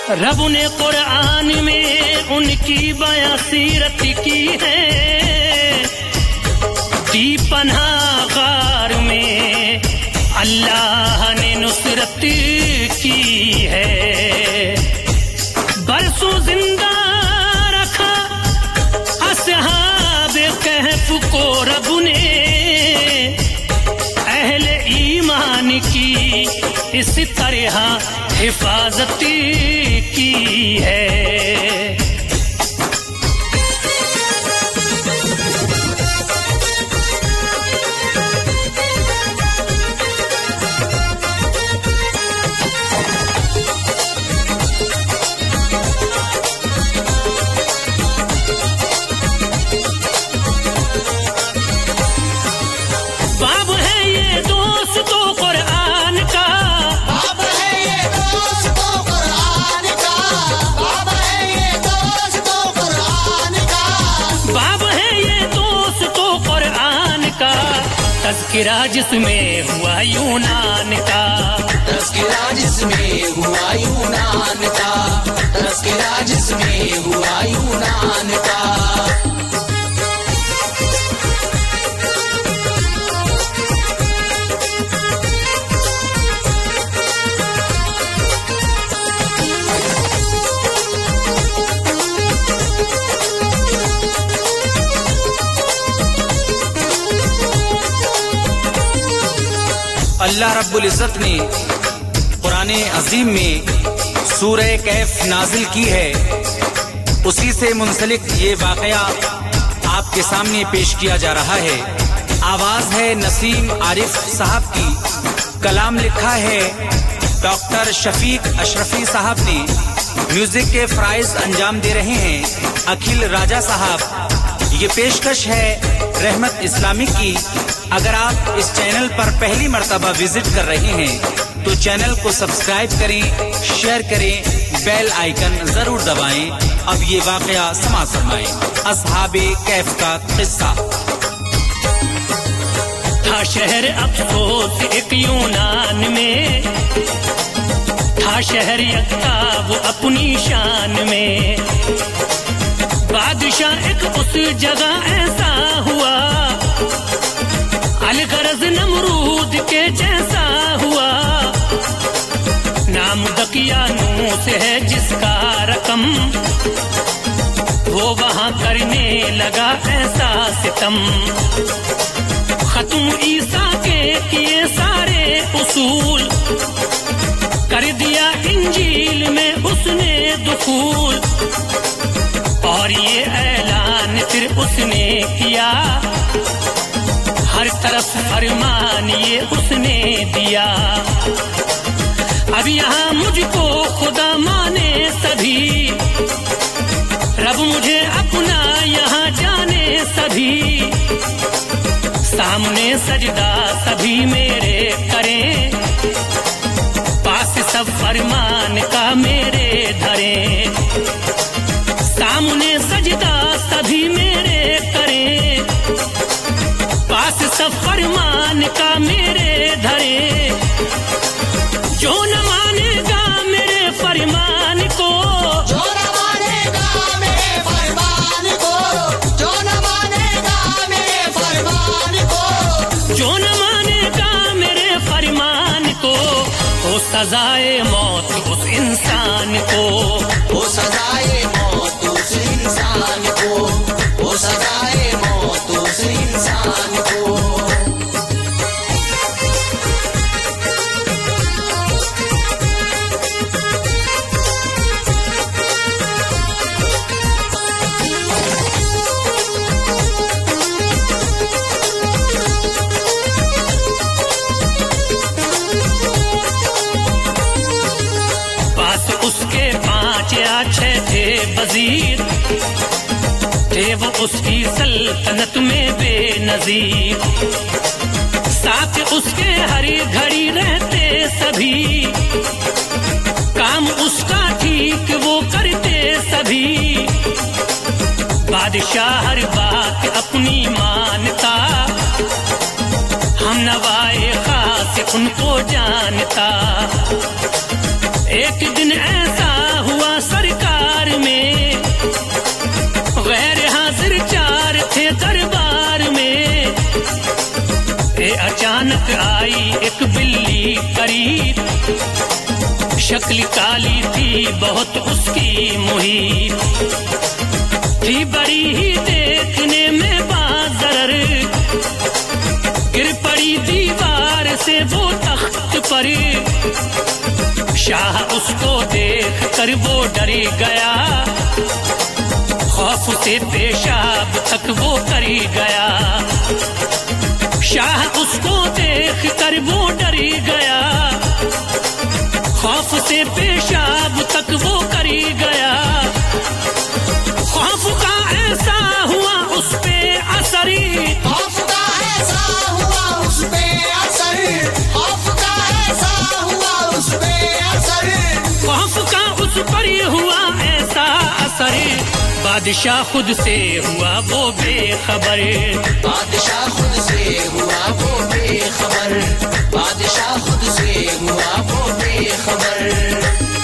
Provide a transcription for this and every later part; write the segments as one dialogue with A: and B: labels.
A: रब ने कुरान में उनकी बयां सीरत की है, दी पनाह गार में अल्लाह ने नुसरत की है। बरसों जिंदा रखा असहाबे कहफ को रब ने, अहले ईमान की इस तरह हिफाजत की है। बाब है ये दोस्तों कुरान का,
B: बाब है ये दोस्तों कुरान का, बाब है ये दोस्तों कुरान का,
A: बाब है ये दोस्तों कुरान का, तज़किरा जिसमें हुआ यूनान का,
B: तज़किरा जिसमें हुआ यूनान का, तज़किरा जिसमें हुआ यूनान का।
C: अल्लाह रब्बुल इज़्ज़त ने कुरान अज़ीम में सूरह कैफ नाजिल की है, उसी से मुंसलिक ये वाक़या आपके सामने पेश किया जा रहा है। आवाज़ है नसीम आरिफ साहब की, कलाम लिखा है डॉक्टर शफीक अशरफी साहब ने, म्यूजिक के फ्राइज अंजाम दे रहे हैं अखिल राजा साहब। ये पेशकश है रहमत इस्लामिक की। अगर आप इस चैनल पर पहली मर्तबा विजिट कर रहे हैं तो चैनल को सब्सक्राइब करें, शेयर करें, बेल आइकन जरूर दबाएं। अब ये वाकया समाअत फरमाएं। असहाबे कैफ का किस्सा।
A: था शहर अफसोस एक यूनान में, था शहर यक्का वो अपनी शान में, बादशाह एक उस जगह ऐसा हुआ, अलगरज नमरूद के जैसा हुआ, नाम दकियानूस है जिसका रकम, वो वहां करने लगा ऐसा सितम, खत्म ईसा के किए सारे उसूल, कर दिया इंजील में उसने दुखूल, और ये ऐलान फिर उसने किया, हर तरफ फरमान ये उसने दिया, अब यहाँ मुझको खुदा माने सभी, रब मुझे अपना यहाँ जाने सभी, सामने सजदा सभी मेरे करें, पास सब फरमान का मेरे धरें, सामने सजदा सभी मेरे करें, पास सब फरमान का मेरे धरे, जो न मानेगा मेरे फरमान को,
B: जो न मानेगा मेरे फरमान को, जो न मानेगा मेरे फरमान को,
A: जो न मानेगा मेरे फरमान को, वो सजाए मौत उस इंसान को,
B: वो सजाए मौत उस इंसान को, वो सजाए मौत उस इंसान को।
A: उसके 5 या 6 थे वजीर, थे वो उसकी सल्तनत में बेनजीर, साथ उसके हर घड़ी रहते सभी, काम उसका ठीक वो करते सभी, बादशाह हर बात अपनी मानता, हम नवाए खास उनको जानता, एक दिन ऐसा हुआ करीब, शक्ल काली थी बहुत उसकी मुहीब, थी बड़ी ही देखने में बाज़रर, गिर पड़ी दीवार से वो तख्त पर, शाह उसको देख कर वो डरी गया, खौफ से पेशाब तक वो करी गया, शाह उसको देख कर वो डरी गया, खौफ से पेशाब तक वो करी गया, खौफ का ऐसा हुआ उस पे असर,
B: खौफ का ऐसा हुआ उस पे असर, खौफ का ऐसा हुआ उस पे असर,
A: खौफ का उस पर हुआ ऐसा असर, बादशाह खुद से हुआ वो बेखबर,
B: बादशाह खुद से हुआ वो बेखबर, बादशाह खुद से हुआ वो बेखबर।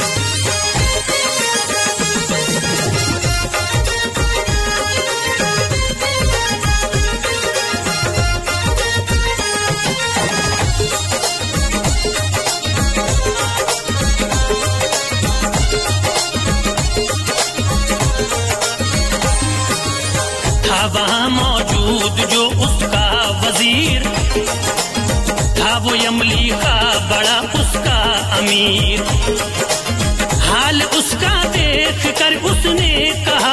A: वहाँ मौजूद जो उसका वजीर था, वो यमली का बड़ा उसका अमीर, हाल उसका देख कर उसने कहा,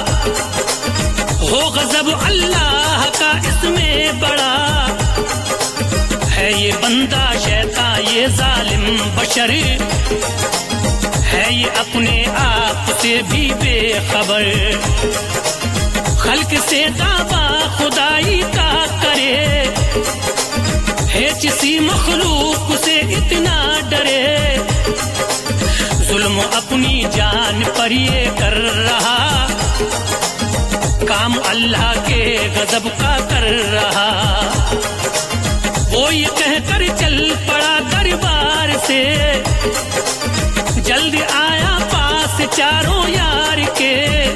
A: हो गजब अल्लाह का इसमें बड़ा, है ये बंदा शैतान ये जालिम बशर, है ये अपने आप से भी बेखबर, खल्क से दावा खुदाई का करे, है किसी मखलूक से इतना डरे, जुल्म अपनी जान पर ये कर रहा, काम अल्लाह के गजब का कर रहा, वो ये कहकर चल पड़ा दरबार से, जल्दी आया पास चारों यार के,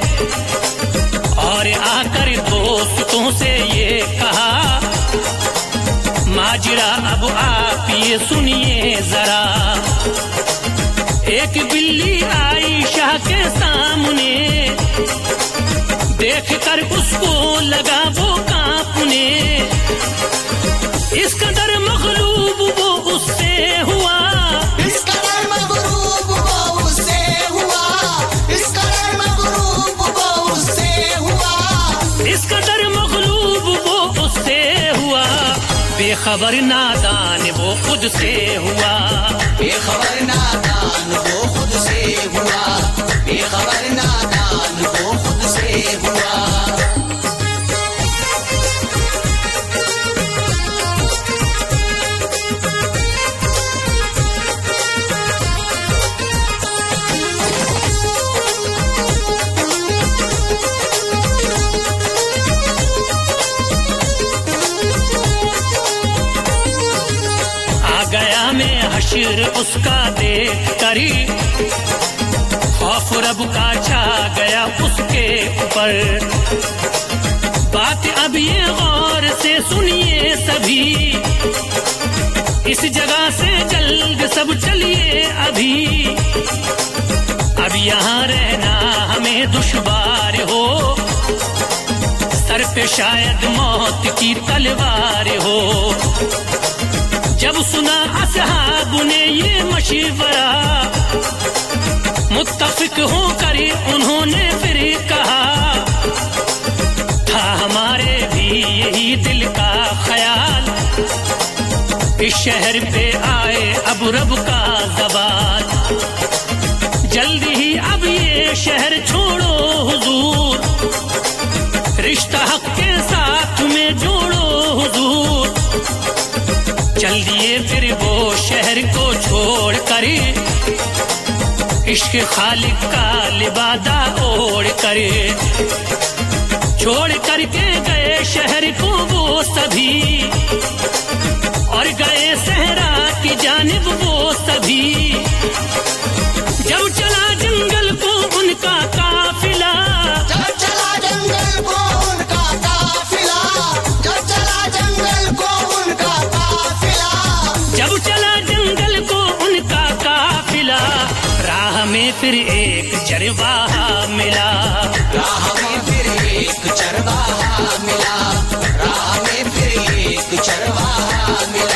A: और आकर दोस्तों से ये कहा, माजरा अब आप ये सुनिए जरा, एक बिल्ली आई शाह के सामने, देख कर उसको लगा वो कांपने, इस कदर मगलूब वो उससे हुआ,
B: इस कदर मगलूब वो उससे हुआ, इस कदर मगलूब वो उससे हुआ,
A: इस कदर मगलूब वो उससे हुआ, बेखबर नादान वो खुद से हुआ,
B: बेखबर नादान वो खुद से हुआ, बेखबर नादान वो खुद से हुआ।
A: हश्र उसका देख करी, खौफ रब का छा गया उसके ऊपर, बात अब ये गौर से सुनिए सभी, इस जगह से जल्द सब चलिए अभी, अब यहाँ रहना हमें दुश्वार हो, सर पे शायद मौत की तलवार हो, जब सुना असहाब ने ये मशवरा, मुत्तफिक होकर उन्होंने फिर कहा, था हमारे भी यही दिल का ख्याल, इस शहर पे आए अब रब का ज़बान, जल्दी ही अब ये शहर छोड़ो हुजूर, रिश्ता हक के साथ में जोड़ो हुजूर, चल दिए फिर वो शहर को छोड़ कर, इश्क खालिक का लिबादा ओढ़ कर, छोड़ करके गए शहर को वो सभी, और गए सहरा की जानिब वो सभी, जब चला जंगल को उनका काफिला,
B: जब चला जंगल को उनका काफिला, जब चला जंगल को उनका काफिला,
A: जब चला जंगल में फिर एक चरवाहा मिला,
B: राह में फिर एक चरवाहा मिला, राह में फिर एक चरवाहा मिला।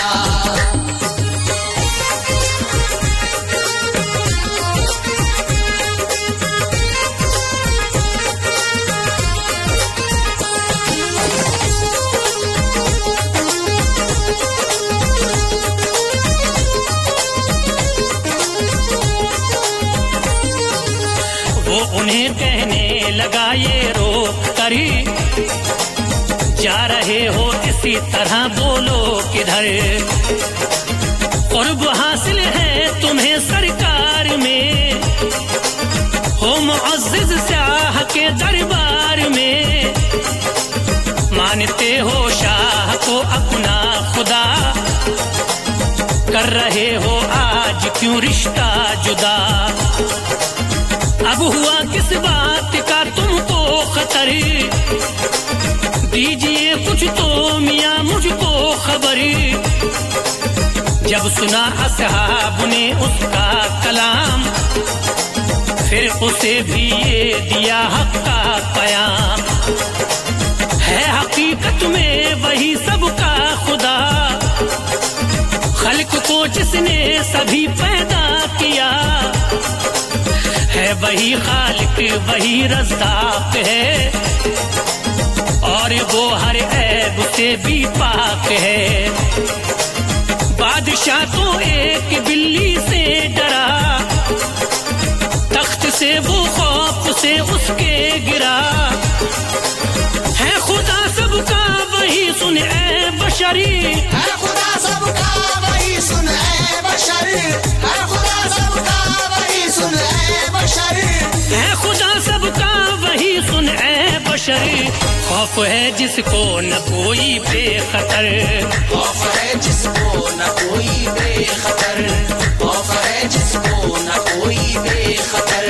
A: उन्हें कहने लगा ये रोक करी, जा रहे हो इसी तरह बोलो किधर, कुर्ब हासिल है तुम्हें सरकार में, हो मुअज़्ज़िज़ शाह के दरबार में, मानते हो शाह को अपना खुदा, कर रहे हो आज क्यों रिश्ता जुदा, अब हुआ किस बात का तुमको खतर, दीजिए कुछ तो मियां मुझको खबर। जब सुना असहाब ने उसका कलाम, फिर उसे भी ये दिया हक का पयाम, है हकीकत में वही सबका खुदा, खल्क को जिसने सभी पैदा किया, है वही खालिक वही रज़्ज़ाक़ है, और वो हर ऐब से भी पाक है। बादशाह तो एक बिल्ली से डरा, तख्त से वो खौफ से उसके गिरा, है खुदा सबका वही सुन ऐ बशरी,
B: है खुदा सबका वही सुन ऐ बशरी, है खुदा सबका वही सुन ऐ बशरी,
A: है खुदा सबका वही सुन ऐ बशरी। खौफ है जिसको न कोई बेखतर,
B: खौफ है जिसको न कोई बेखतर, खौफ है जिसको न कोई बेखतर।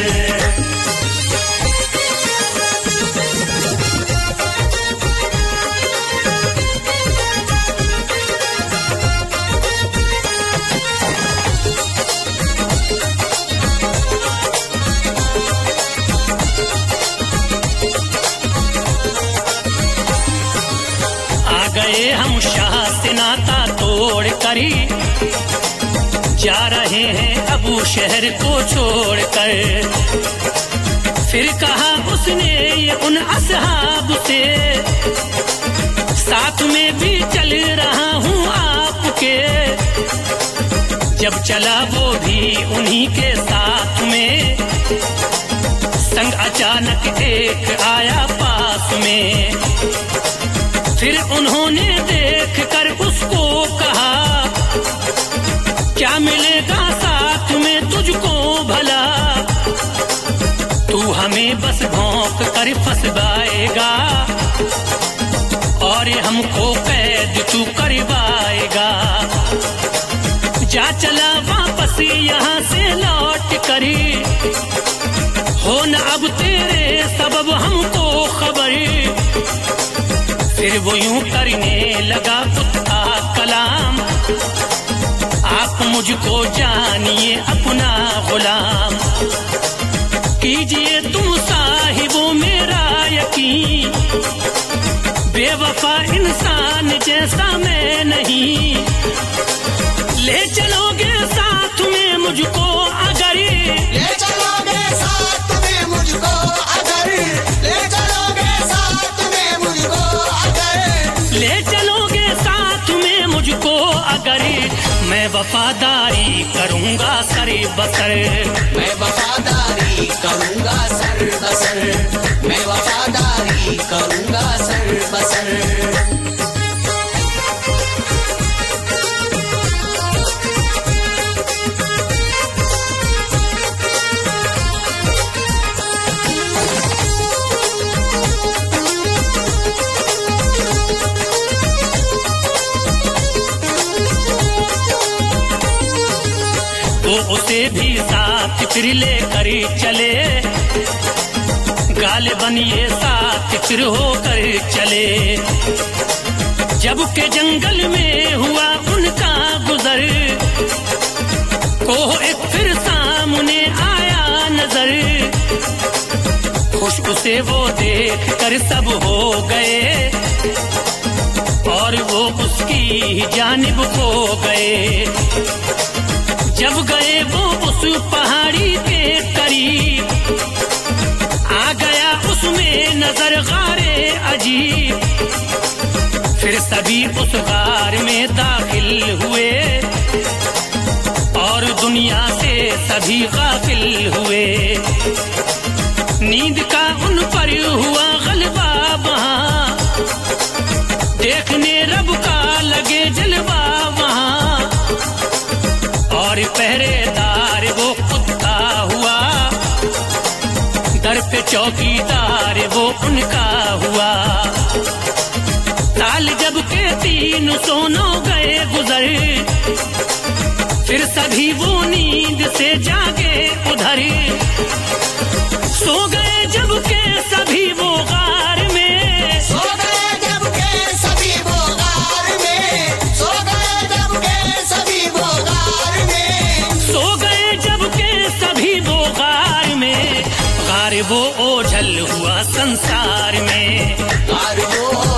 A: गए हम शाह से नाता तोड़ करी, जा रहे हैं अबू शहर को छोड़ कर, फिर कहा उसने ये उन असहाब से, साथ में भी चल रहा हूँ आपके, जब चला वो भी उन्हीं के साथ में, संग अचानक एक आया पास में, फिर उन्होंने देख कर उसको कहा, क्या मिलेगा साथ में तुझको भला, तू हमें बस भौंक कर फंसवाएगा, और हमको कैद तू करवाएगा, जा चला वापस यहाँ से लौट करी, हो न अब तेरे सबब हमको खबर। फिर वो यूं करने लगा कुत्ता कलाम, आप मुझको जानिए अपना गुलाम, कीजिए तुम साहिबो मेरा यकीन, बेवफा इंसान जैसा मैं नहीं, ले चलोगे साथ में मुझको अगर,
B: ले चलोगे साथ में मुझको अगर, ले चलोगे साथ में मुझको अगर,
A: ले चलोगे साथ में मुझको अगर, मैं वफादारी करूंगा सर बसर,
B: मैं वफादारी करूंगा सर बसर, मैं वफादारी करूंगा सर बसर।
A: उसे भी साथ फिर लेकर चले, गालिबन ये साथ फिर होकर चले, जब के जंगल में हुआ उनका गुजर, कोह एक फिर सामने आया नजर, खुश उसे वो देख कर सब हो गए और वो उसकी जानिब खो गए। जब गए वो उस पहाड़ी के करीब, आ गया उसमें नजर गारे अजीब। फिर सभी उस गार में दाखिल हुए और दुनिया से सभी गाफिल हुए। नींद का उन पर हुआ गलबा वहां, देखने रब का लगे जलवा वहां। और पहरेदार वो कुत्ता हुआ, दर पे चौकीदार वो उनका हुआ। साल जब के 300 गए गुजर, फिर सभी वो नींद से जागे उधर। सो गए जब के सभी वो गार में,
B: सो गए जब के सभी वो गार में, सो गए जब के सभी वो गार में,
A: सो गए जब के सभी वो गार में। गार वो ओझल हुआ संसार में,
B: गार वो